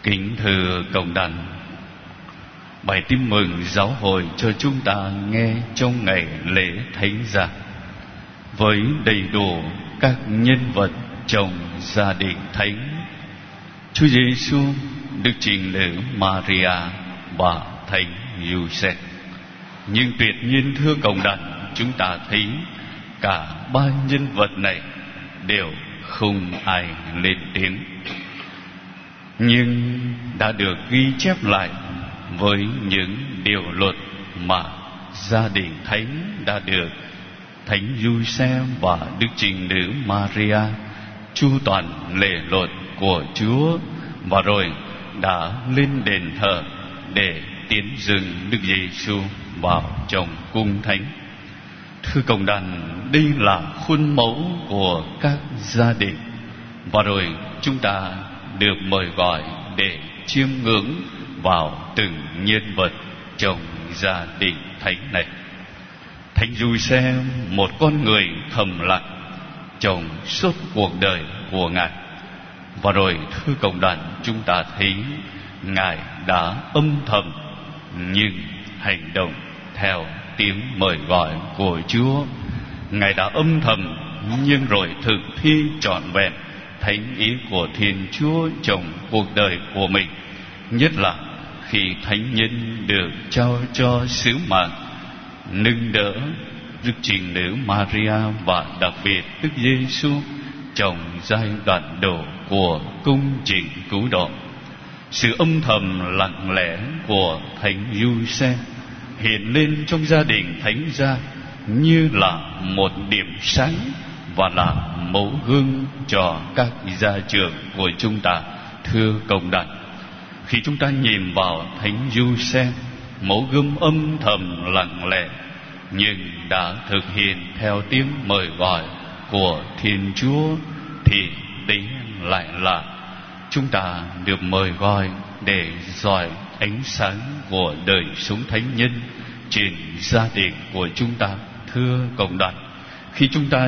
Kính thưa cộng đoàn, bài tin mừng giáo hội cho chúng ta nghe trong ngày lễ Thánh Gia với đầy đủ các nhân vật trong gia đình thánh: Chúa Giêsu, Đức Trinh Nữ Maria và Thánh Giuse. Nhưng tuyệt nhiên thưa cộng đoàn, chúng ta thấy cả ba nhân vật này đều không ai lên tiếng, nhưng đã được ghi chép lại với những điều luật mà gia đình thánh đã được Thánh Giuse và Đức Trinh Nữ Maria chu toàn lễ luật của Chúa, và rồi đã lên đền thờ để tiến dâng Đức Giêsu vào trong cung thánh. Thưa cộng đoàn, đây là khuôn mẫu của các gia đình, và rồi chúng ta được mời gọi để chiêm ngưỡng vào từng nhân vật trong gia đình thánh này. Thánh Giuse, một con người thầm lặng trong suốt cuộc đời của Ngài, và rồi thưa cộng đoàn, chúng ta thấy Ngài đã âm thầm nhưng hành động theo tiếng mời gọi của Chúa. Ngài đã âm thầm nhưng rồi thực thi trọn vẹn thánh ý của Thiên Chúa trong cuộc đời của mình, nhất là khi thánh nhân được trao cho sứ mạng nâng đỡ Đức Trinh Nữ Maria và đặc biệt Đức Giêsu trong giai đoạn đầu của công trình cứu độ. Sự âm thầm lặng lẽ của Thánh Giuse hiện lên trong gia đình thánh gia như là một điểm sáng và là mẫu gương cho các gia trưởng của chúng ta. Thưa cộng đoàn, khi chúng ta nhìn vào Thánh Giuse, mẫu gương âm thầm lặng lẽ nhưng đã thực hiện theo tiếng mời gọi của Thiên Chúa, thì đấy lại là chúng ta được mời gọi để dọi ánh sáng của đời sống thánh nhân trên gia đình của chúng ta. Thưa cộng đoàn, khi chúng ta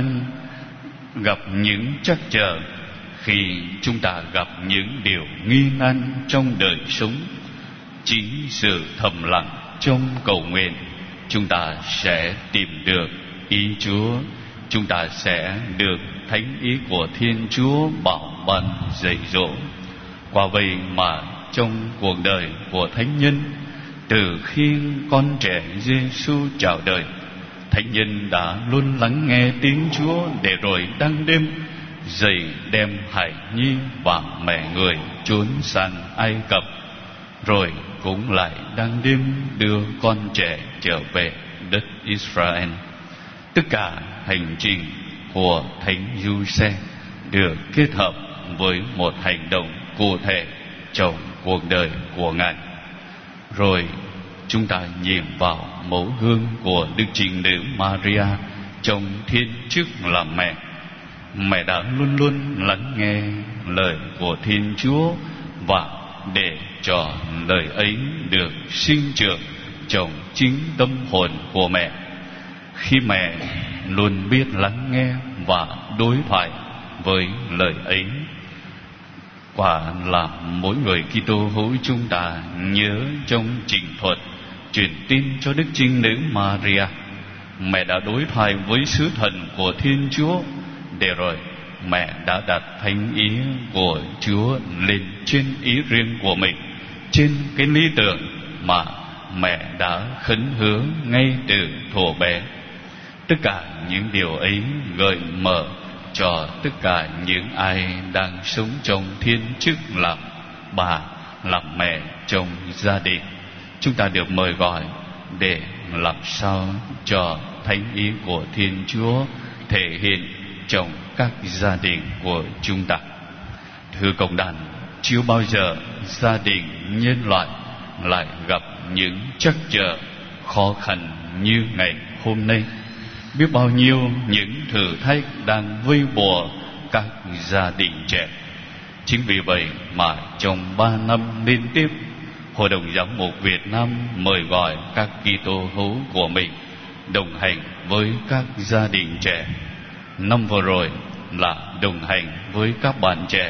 gặp những trắc trở, khi chúng ta gặp những điều nghi nan trong đời sống, chính sự thầm lặng trong cầu nguyện, chúng ta sẽ tìm được ý Chúa, chúng ta sẽ được thánh ý của Thiên Chúa bảo ban dạy dỗ. Quả vậy mà trong cuộc đời của thánh nhân, từ khi con trẻ Giêsu chào đời, thánh nhân đã luôn lắng nghe tiếng Chúa, để rồi đang đêm dậy đem hài nhi và mẹ người trốn sang Ai Cập, rồi cũng lại đang đêm đưa con trẻ trở về đất Israel. Tất cả hành trình của Thánh Giuse được kết hợp với một hành động cụ thể trong cuộc đời của Ngài. Rồi chúng ta nhìn vào mẫu gương của Đức Trinh Nữ Maria trong thiên chức là mẹ. Mẹ đã luôn luôn lắng nghe lời của Thiên Chúa, và để cho lời ấy được sinh trưởng trong chính tâm hồn của mẹ, khi mẹ luôn biết lắng nghe và đối thoại với lời ấy, quả là mỗi người Kitô hữu chúng ta nhớ trong trình thuật truyền tin cho Đức Trinh Nữ Maria, mẹ đã đối thoại với sứ thần của Thiên Chúa, để rồi mẹ đã đặt thánh ý của Chúa lên trên ý riêng của mình, trên cái lý tưởng mà mẹ đã khấn hứa ngay từ thuở bé. Tất cả những điều ấy gợi mở cho tất cả những ai đang sống trong thiên chức làm bà, làm mẹ trong gia đình. Chúng ta được mời gọi để làm sao cho thánh ý của Thiên Chúa thể hiện trong các gia đình của chúng ta. Thưa cộng đoàn, chưa bao giờ gia đình nhân loại lại gặp những trắc trở khó khăn như ngày hôm nay. Biết bao nhiêu những thử thách đang vây bùa các gia đình trẻ. Chính vì vậy mà trong 3 năm liên tiếp, Hội đồng Giám mục Việt Nam mời gọi các Kitô hữu của mình đồng hành với các gia đình trẻ. Năm vừa rồi là đồng hành với các bạn trẻ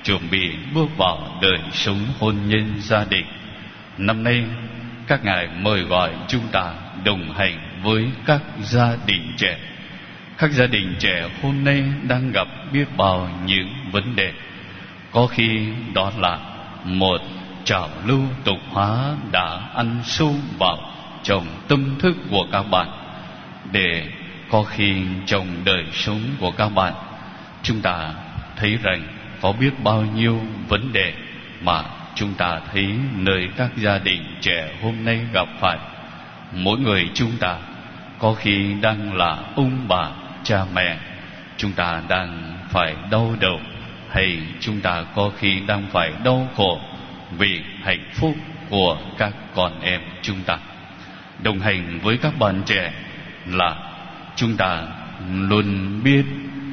chuẩn bị bước vào đời sống hôn nhân gia đình. Năm nay, các ngài mời gọi chúng ta đồng hành với các gia đình trẻ. Các gia đình trẻ hôm nay đang gặp biết bao những vấn đề. Có khi đó là một trào lưu tục hóa đã ăn sâu vào trong tâm thức của các bạn. Để có khi trong đời sống của các bạn, chúng ta thấy rằng có biết bao nhiêu vấn đề mà chúng ta thấy nơi các gia đình trẻ hôm nay gặp phải. Mỗi người chúng ta có khi đang là ông bà, cha mẹ, chúng ta đang phải đau đầu, hay chúng ta có khi đang phải đau khổ vì hạnh phúc của các con em chúng ta. Đồng hành với các bạn trẻ là chúng ta luôn biết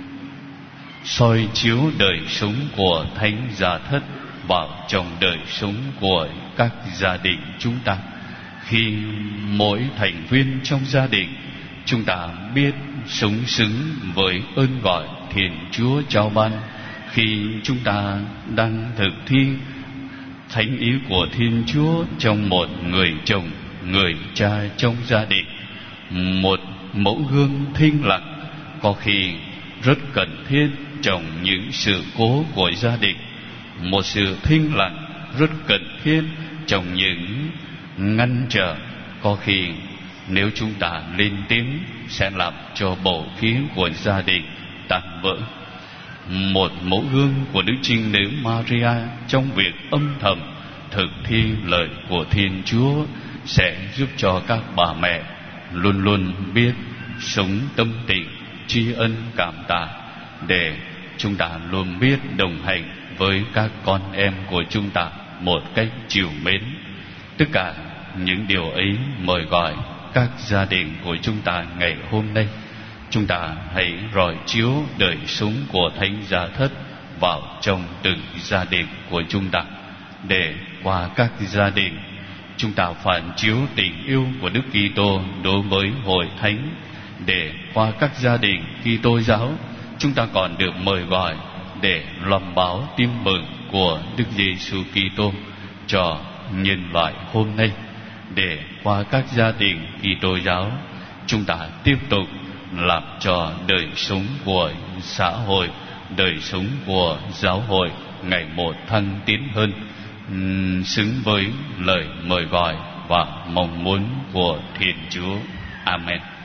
soi chiếu đời sống của Thánh Gia Thất vào trong đời sống của các gia đình chúng ta. Khi mỗi thành viên trong gia đình chúng ta biết sống xứng với ơn gọi Thiên Chúa trao ban, khi chúng ta đang thực thi thánh ý của Thiên Chúa trong một người chồng, người cha trong gia đình, một mẫu gương thinh lặng có khi rất cần thiết trong những sự cố của gia đình, một sự thinh lặng rất cần thiết trong những ngăn trở có khi nếu chúng ta lên tiếng sẽ làm cho bầu khí của gia đình tan vỡ. Một mẫu gương của Đức Trinh Nữ Maria trong việc âm thầm thực thi lời của Thiên Chúa sẽ giúp cho các bà mẹ luôn luôn biết sống tâm tình tri ân cảm tạ, để chúng ta luôn biết đồng hành với các con em của chúng ta một cách trìu mến. Tất cả những điều ấy mời gọi các gia đình của chúng ta ngày hôm nay. Chúng ta hãy rọi chiếu đời sống của Thánh Gia Thất vào trong từng gia đình của chúng ta, để qua các gia đình chúng ta phản chiếu tình yêu của Đức Kitô đối với hội thánh, để qua các gia đình Kitô giáo chúng ta còn được mời gọi để loan báo tin mừng của Đức Giêsu Kitô cho nhân loại hôm nay, để qua các gia đình Kitô giáo chúng ta tiếp tục làm cho đời sống của xã hội, đời sống của giáo hội ngày một thăng tiến hơn, xứng với lời mời gọi và mong muốn của Thiên Chúa. Amen.